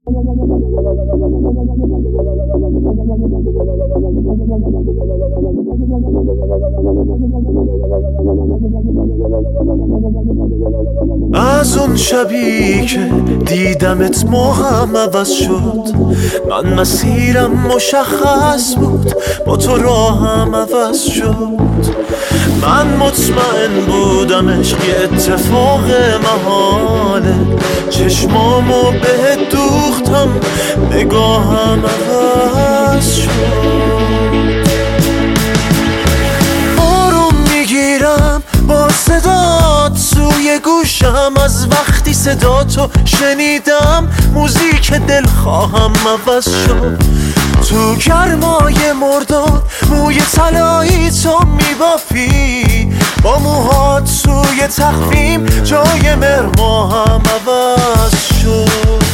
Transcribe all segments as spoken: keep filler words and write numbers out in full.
از اون شبی که دیدمت موهم عوض شد، من مسیرم مشخص بود، با تو راهم عوض شد. من مطمئن بودم عشق یه اتفاق محاله، چشمامو بهت دوختم، نگاهم عوض شد. آروم میگیرم با صدات سوی گوشم، از وقتی صداتو شنیدم موزیک دلخواهم عوض شد. تو گرمای مرداد موی طلایی تو میبافی، با موهات سوی تخفیم جای مرماهم عوض شد.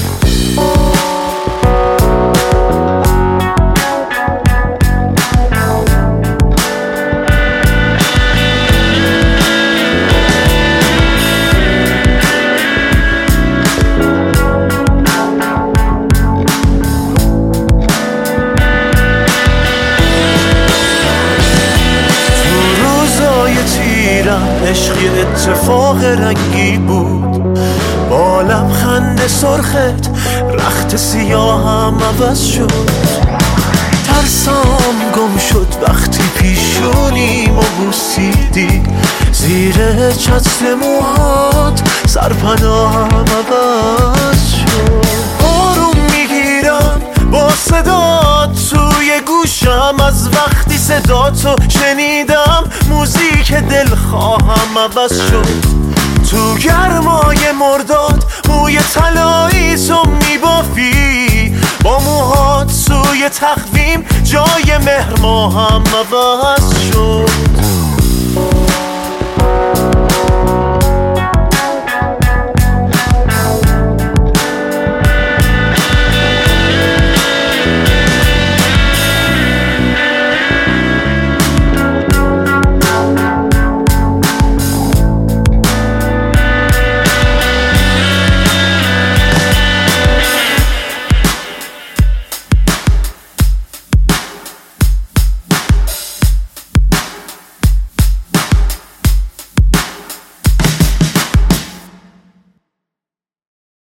عشقی اتفاق رنگی بود، با لبخند سرخت رخت سیاهم عوض شد. ترسام گم شد وقتی پیشونیمو بوسیدی، زیر چتر موهات سرپناهم عوض شد. آروم میگیرم با صدات توی گوشم، از وقتی صداتو شنیدم موزیک دلخواهم عوض شد. تو گرمای مرداد موی طلایی تو میبافی، با موهات سوی تخویم جای مهر ماهم عوض شد.